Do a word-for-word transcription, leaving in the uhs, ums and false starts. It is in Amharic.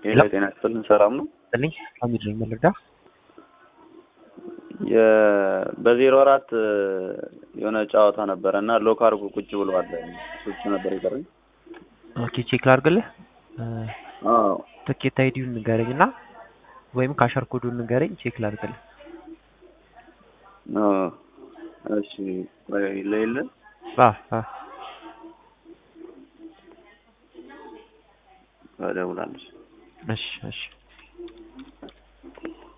ሄሎ ጤና ይስጥልን ሰላም ነው? እኔ አሚድ ነኝ መለዳ የ በዜሮ አራት የሆነ ጨዋታ ነበርና ሎክ አድርጎ ቁጭ ብሏል። እሱ ነበር ይቀርኝ። ኦኬ ቼክ ላድርግልህ። አዎ ትኬት አይዲውን ንገረኝና ወይም ካሸር ኮዱን ንገረኝ ቼክ ላድርግልህ። አዎ እሺ ወይ ለይለ አ አ አደውላለሁ። እሺ እሺ